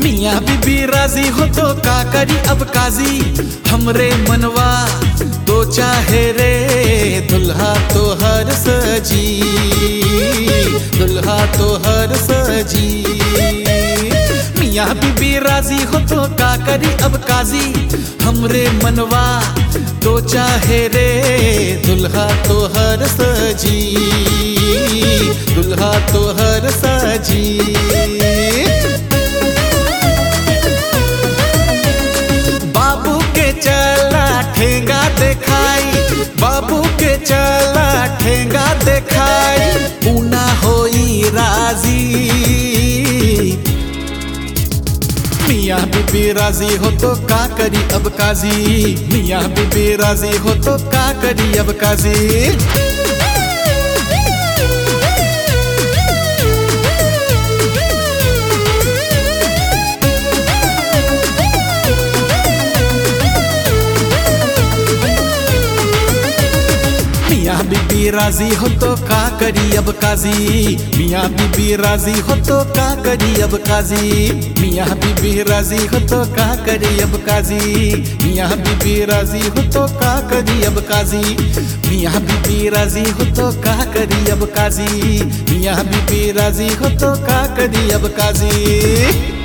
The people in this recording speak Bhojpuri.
मियाँ बीबी राजी हो तो का करी अब काजी। हमरे मनवा तो चाहे रे दुल्हा तो हर सजी, दुल्हा तो हर सजी। मियाँ बीबी राजी हो तो का करी अब काजी। हमरे मनवा तो चाहे रे दुल्हा तो हर सजी, दुल्हा तो हर सजी। बाबू के चला ठेंगा दिखाई, बाबू के चला ठेंगा दिखाई, ऊना होई राजी। मियाँ बीबी राजी हो तो का करी अब काजी, मियाँ बीबी राजी हो तो का करी अब काजी। मियाँ बीबी राजी हो तो का करी अब काजी, मियाँ बीबी राजी हो तो का करी अब काजी। मियाँ बीबी राजी हो तो का करी अब काजी, मियाँ बीबी राजी हो तो का करी अब काजी। मियाँ बीबी राजी हो तो का करी अब काजी, मियाँ बीबी राजी हो तो का करी अब काजी।